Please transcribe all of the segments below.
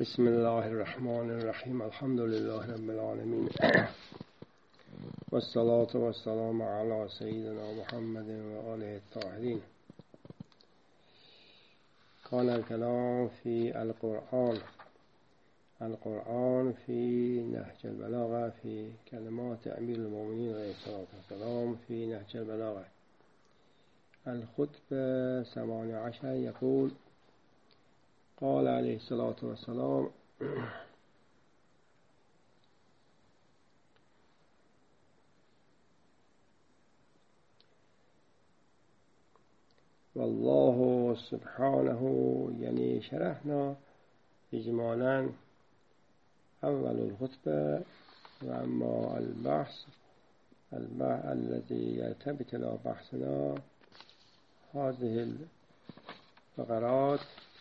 بسم الله الرحمن الرحیم. الحمد لله رب العالمین والصلاة والسلام علی سیدنا محمد و آله الطاهرین. کان الکلام فی القرآن فی نهج البلاغه فی کلمات امیر المؤمنین علیه الصلاة والسلام فی نهج البلاغه. الخطبه 18 یقول قال علیه الصلاة والسلام والله سبحانه، یعنی شرحنا اجمالا اول الخطبه و اما البحث الذي يرتبط الى بحثنا هذه الفقرات.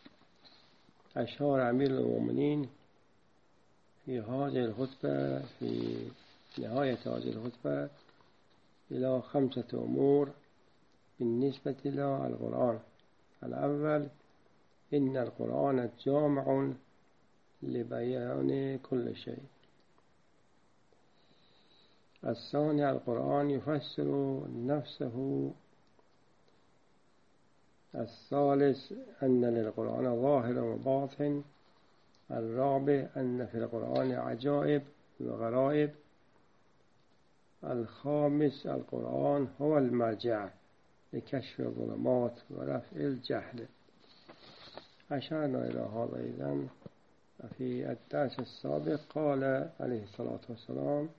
أشار أمير المؤمنين في هذه الخطبة، في نهاية هذه الخطبة، إلى 5 أمور بالنسبة إلى القرآن. الأول إن القرآن جامع لبيان كل شيء. الثاني القرآن يفسر نفسه. الثالث أن للقرآن ظاهر وباطن. الرابع أن في القرآن عجائب وغرائب. الخامس القرآن هو المرجع لكشف الظلمات ورفع الجهل. أشرنا إلى هذا أيضا في الدرس السابق. قال عليه الصلاة والسلام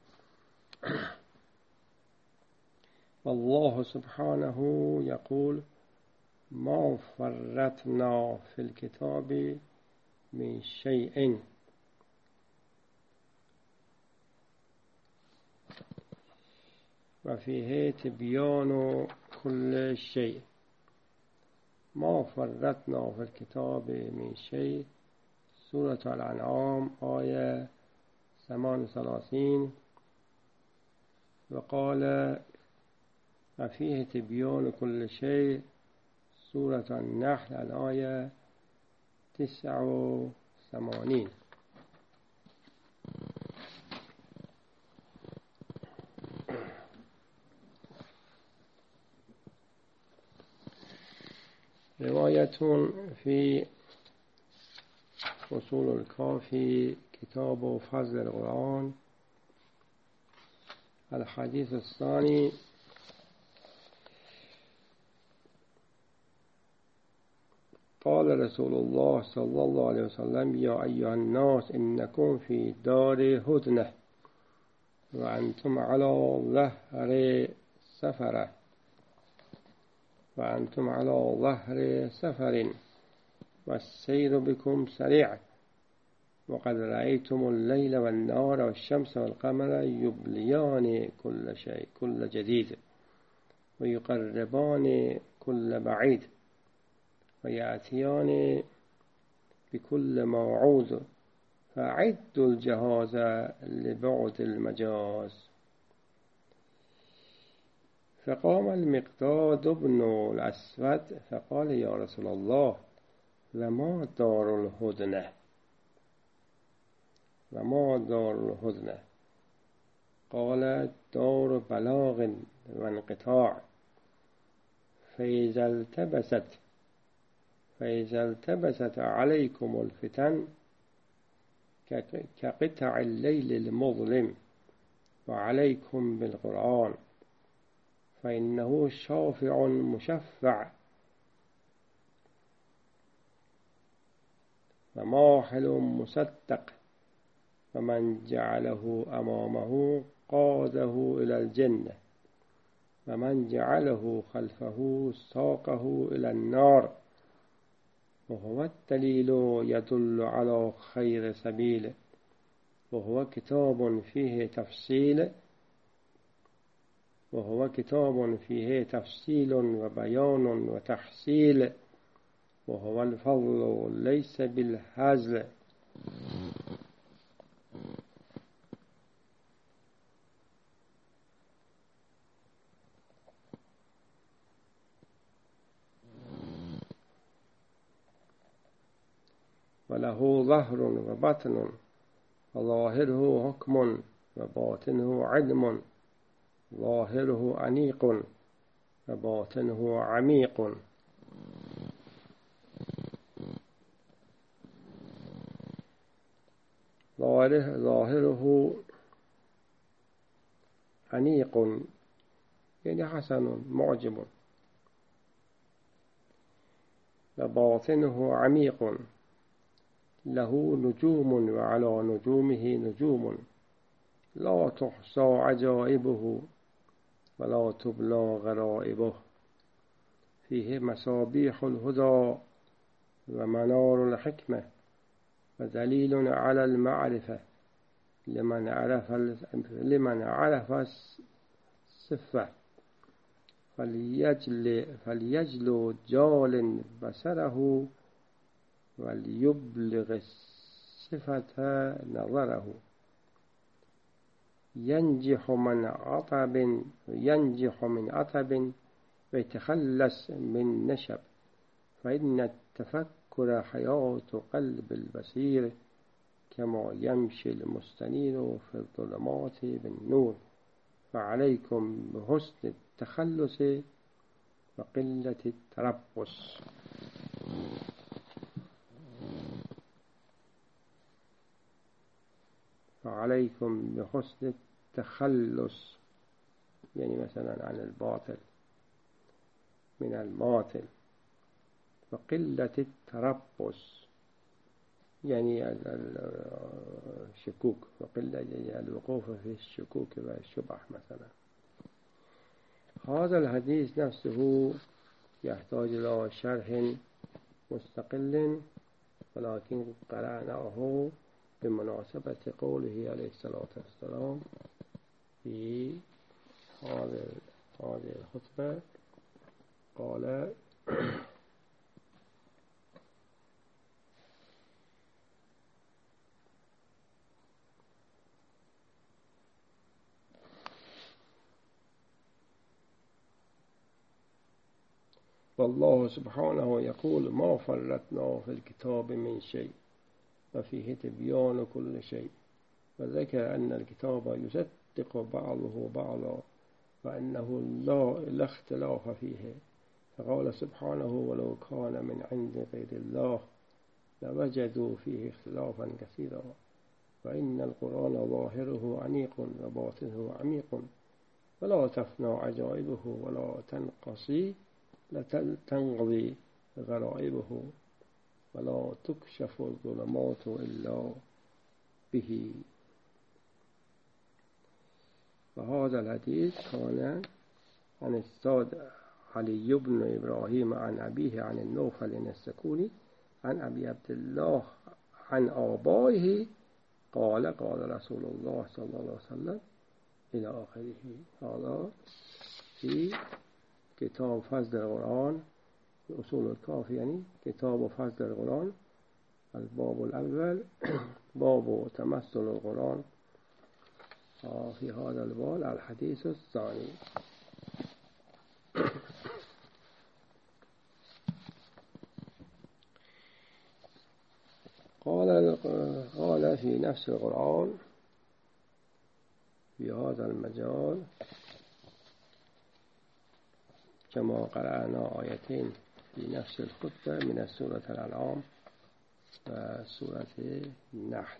والله سبحانه يقول ما فرطنا في الكتاب من شيء. وفيه تبيان كل شيء. ما فرطنا في الكتاب من شيء، سورة الأنعام آية 38. وقال وفيه تبيان كل شيء، سورة النحل الآية 89. رواية في أصول الكافي كتاب فضل القرآن. الحديث الثاني قال رسول الله صلى الله عليه وسلم يا أيها الناس إنكم في دار هدنة وأنتم على ظهر سفر والسير بكم سريع وقد رأيتم الليل والنهار والشمس والقمر يبليان كل شيء كل جديد ويقربان كل بعيد ويأتيان بكل موعود فأعدوا الجهاز لبعد المجاز. فقام المقداد بن الأسود فقال يا رسول الله وما دار الهدنة؟ قال دار بلاغ وانقطاع. فإذا التبست عليكم الفتن كقطع الليل المظلم وعليكم بالقرآن فإنه شافع مشفع وماحل مصدق ومن جعله أمامه قاده إلى الجنة ومن جعله خلفه ساقه إلى النار وهو الدليل يدل على خير سبيل وهو كتاب فيه تفصيل وبيان وتحصيل وهو الفضل ليس بالهزل. وله ظهر وبطن ظاهره حكم وباطنه علم ظاهره أنيق وباطنه عميق. ظاهره أنيق يعني حسن معجب، وباطنه عميق له نجوم وعلى نجومه نجوم لا تحصى عجائبه ولا تبلى غرائبه فيه مصابيح الهدى ومنار الحكمة ودليل على المعرفة لمن عرف الصفة فليجلو جال بصره وليبلغ الصفة نظره. ينجح من عطب ويتخلص من نشب، فإن التفكر حياة قلب البصير كما يمشي المستنير في الظلمات بالنور. فعليكم بحسن التخلص وقلة التربص. فعليكم بحسن التخلص يعني مثلا عن الباطل من الماطل، وقلة التربص يعني الشكوك، وقلة يعني الوقوف في الشكوك والشبه مثلا. هذا الحديث نفسه يحتاج إلى شرح مستقل، ولكن قرأناه بمناسبة قوله عليه الصلاة والسلام في هذه الخطبة. قال: والله سبحانه يقول: ما فرطنا في الكتاب من شيء وفيه تبيان كل شيء. وذكر أن الكتاب يصدق بعضه بعضا وأنه لا اختلاف فيه. فقال سبحانه: ولو كان من عند غير الله لوجدوا فيه اختلافا كثيرا. وإن القرآن ظاهره أنيق وباطنه عميق ولا تفنى عجائبه ولا تنقضي غرائبه ولا تكشف الظلمات إلا به. وهذا الحديث كان عن الأستاذ علي بن إبراهيم عن أبيه عن النوفل السكوني عن أبي عبد الله عن آبائه قال: قال رسول الله صلى الله عليه وسلم إلى آخره. هذا في كتاب فضل القرآن، أصول الكافي يعني كتاب فضل القرآن، الباب الأول باب تمثل القرآن. في هذا الباب الحديث الثاني. قال في نفس القرآن في هذا المجال كما قرأنا آيتين في نفس الخطبة من سورة الأنعام وسورة النحل.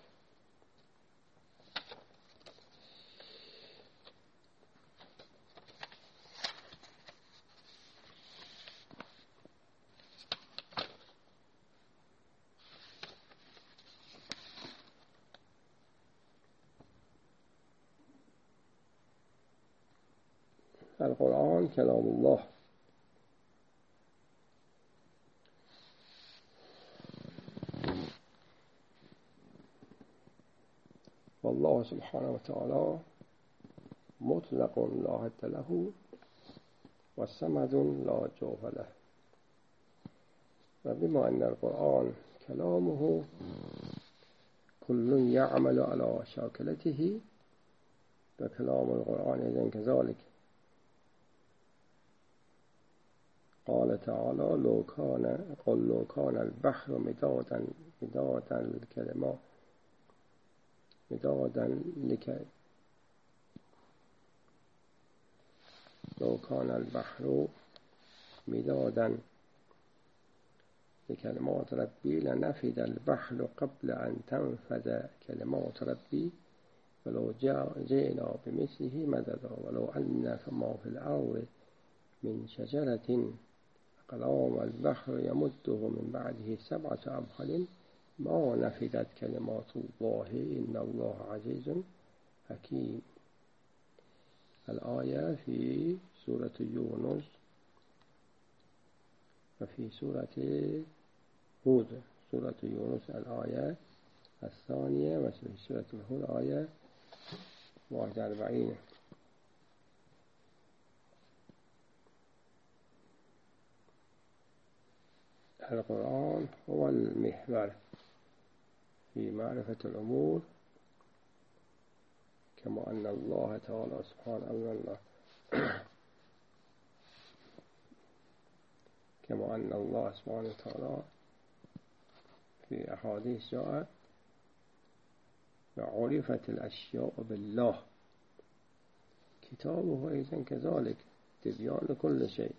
القرآن كلام الله. والله سبحانه وتعالى مطلق لا حد له والصمد لا جوف له. وبما أن القرآن كلامه كل يعمل على شاكلته فكلام القرآن إذن كذلك. قال تعالى قل لو كان البحر مدادا للكلمات لو كان البحر مدادا لكلمات ربي لنفد البحر قبل أن تنفذ كلمات ربي ولو جئنا بمثله مددا ولو أن ما في الأرض من شجرة أقلام البحر يمده من بعده 7 أبحر ما نفدت كلمات الله إن الله عزيز حكيم. الآية في سورة يونس وفي سورة هود. سورة يونس الآية الثانية وفي سورة هود آية 41. القرآن هو المحور في معرفة الأمور، كما أن الله تعالى سبحانه وتعالى في أحاديث جاءت وعرفت الأشياء بالله. كتابه أيضا كذلك تبيان لكل شيء.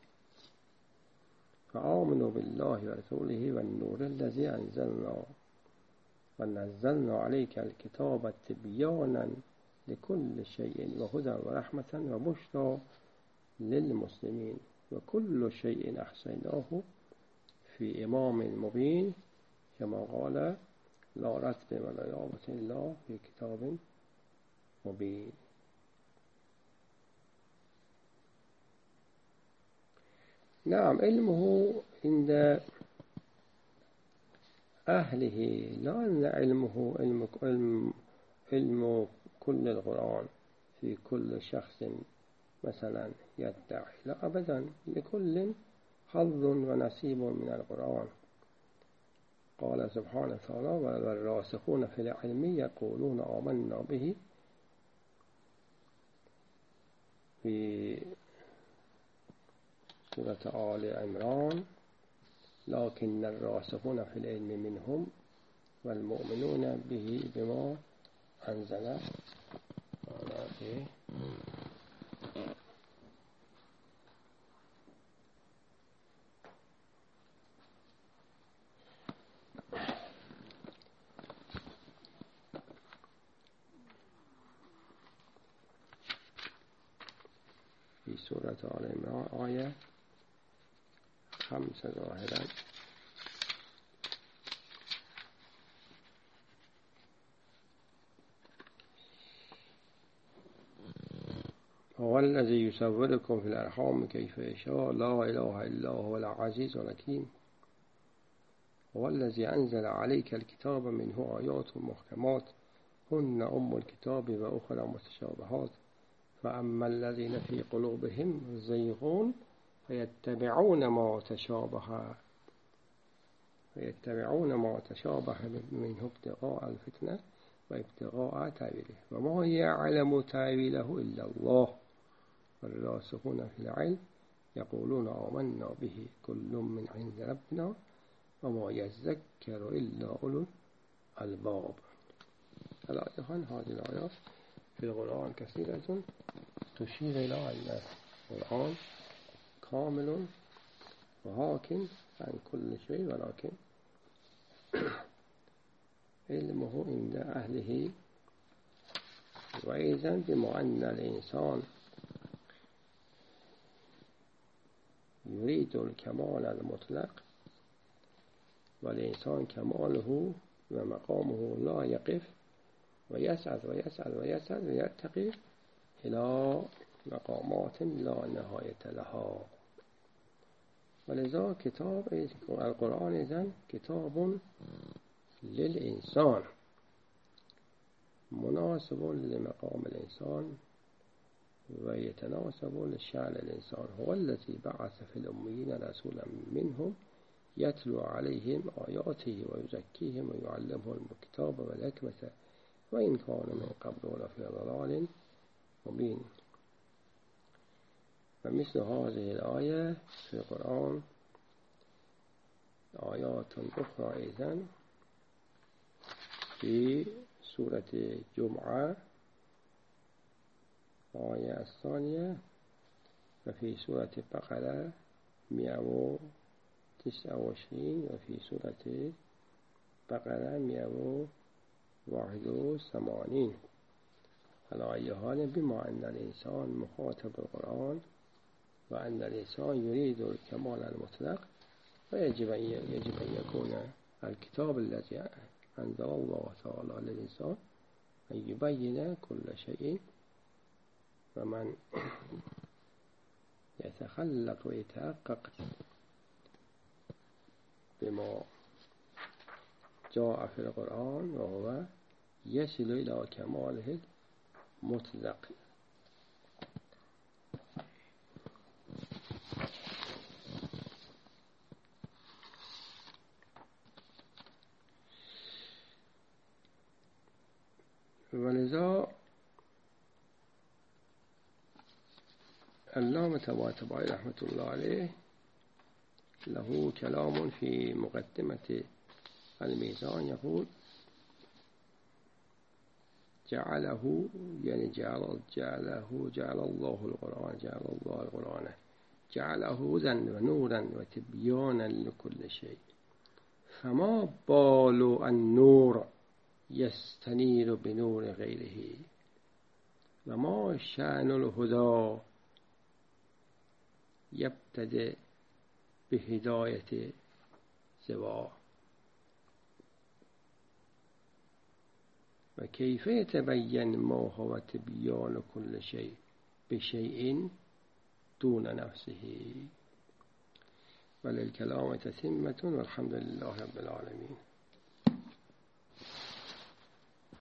فآمنوا بالله ورسوله والنور الذي أنزلنا ونزلنا عليك الكتاب تبيانا لكل شيء وهدى ورحمة وبشرى للمسلمين وكل شيء أحصيناه في إمام مبين، كما قال لا رتب ولا يابس إلا في كتاب مبين. نعم، علمه عند أهله، لا أن علمه علم كل القرآن في كل شخص مثلا يدعي، لا أبدا، لكل حظ ونصيب من القرآن. قال سبحانه وتعالى والراسخون في العلم يقولون آمنا به في سورة آل عمران لكن الراسخون في العلم منهم والمؤمنون به بما أنزل في سورة آل عمران آية 5 ظاهرا. هو الذي يصوركم في الأرحام كيف يشاء لا إله إلا هو العزيز الحكيم. هو الذي أنزل عليك الكتاب منه آيات محكمات هن أم الكتاب وأخرى متشابهات فأما الذين في قلوبهم زيغون فيتبعون ما تشابه منه ابتغاء الفتنة وابتغاء تأويله وما يعلم تأويله إلا الله والراسخون في العلم يقولون آمنا به كل من عند ربنا وما يذكر إلا أولو الألباب. هذه الآيات في القرآن كثيرة تشير إلى أن القرآن كامل وحاكم عن كل شيء، ولكن علمه عند أهله. وأيضا بما أن الإنسان يريد الكمال المطلق والإنسان كماله ومقامه لا يقف ويسعد ويرتقي إلى مقامات لا نهاية لها. ولذا كتاب القرآن إذن كتاب للإنسان مناسب لمقام الإنسان ويتناسب لشأن الإنسان. هو الذي بعث في الأميين رسولا منهم يتلو عليهم آياته ويزكيهم ويعلمهم الكتاب والحكمة وإن كانوا من قبل لفي ضلال مبين. ومثل هذه الآية في القرآن آيات أخرى أيضا في سورة جمعة الآية الثانية، وفي سورة بقرة 129، وفي سورة بقرة 181. على أي حال بما أن الإنسان مخاطب القرآن وأن الإنسان يريد الكمال المطلق، ويجب أن يكون الكتاب الذي أنزل الله تعالى للإنسان أن يبين كل شيء. ومن يتخلق ويتحقق بما جاء في القرآن وهو يصل إلى كماله المطلق. ولذا علامة طباطبائي رحمة الله عليه له كلام في مقدمة الميزان يقول: جعله يعني جعل الله القرآن جعله هدى ونورا وتبيانا لكل شيء، فما بال النور يستنير بنور غيره، وما شأن الهدى يبتدئ بهداية سواه، وكيف يتبين ما هو تبيان كل شيء بشيء دون نفسه. وللكلام تتمة، والحمد لله رب العالمين.